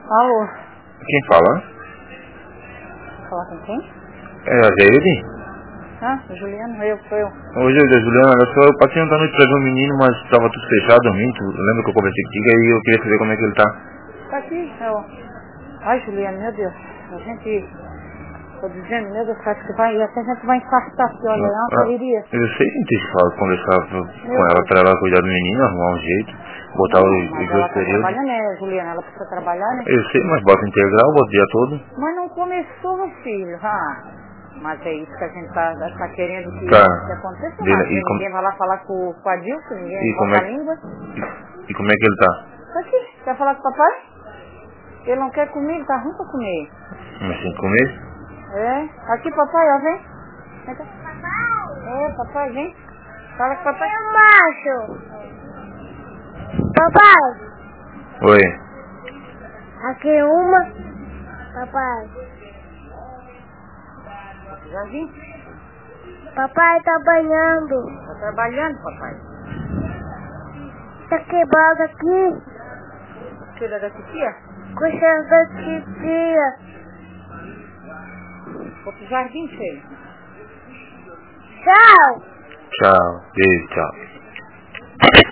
Alô? Quem fala? Falar com quem? É a Jair? Juliana, sou eu. Oi, Juliana, eu passei ontem à noite pra ver um menino, mas estava tudo fechado, dormindo. Lembra que eu conversei contigo e eu queria saber como é que ele tá? Tá aqui, Ai, Juliana, meu Deus. A gente... Tô dizendo, meu Deus, acho que vai... Até a gente vai infartar aqui, olha, é uma correria. Eu sei que a gente fala, conversar com ela pra ela cuidar do menino, arrumar um jeito, botar os Mas ela dois tá períodos. trabalhando, né, Juliana? Ela precisa trabalhar, né? Eu sei, mas bota integral, bota o dia todo. Mas não começou, meu filho. Mas é isso que a gente tá querendo que Tá. aconteça. Dele, Mas ninguém vai lá falar com a Dilson, ninguém como bota é, a língua. e como é que ele tá? Tá aqui, quer falar com o papai? Ele não quer comer, tá ruim pra comer. Mas sem comer? É, aqui papai, ó, vem. Vem cá. Papai. Papai, vem. Fala com o papai. Eu macho. Papai. Oi. Aqui uma. Papai. Já vim. Papai tá banhando. Tá trabalhando, papai. Tá quebrado aqui. Cuida da titia? Cuida da titia. Vou pro jardim, filho. Tchau. Tchau. Beijo, tchau.